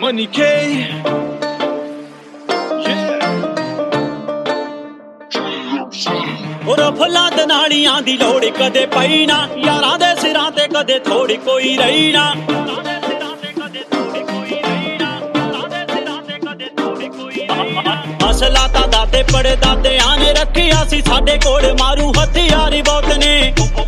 Money K. ਉਹ ਫੁੱਲਾਂ ਤੇ ਨਾਲੀਆਂ ਦੀ ਲੋੜ ਕਦੇ ਪਈ ਨਾ, ਯਾਰਾਂ ਦੇ ਸਿਰਾਂ ਤੇ ਕਦੇ ਥੋੜੀ ਕੋਈ ਰਹੀ ਨਾ। ਅਸਲਾ ਤਾਂ ਦਾਦੇ ਪੜਦਾਦਿਆਂ ਨੇ ਰੱਖਿਆ ਸੀ, ਸਾਡੇ ਕੋਲ ਮਾਰੂ